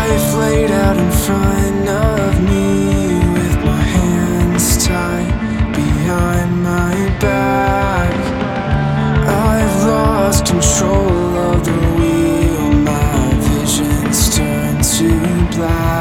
life laid out in front of me, with my hands tied behind my back. I've lost control of the wheel, my vision's turned to black.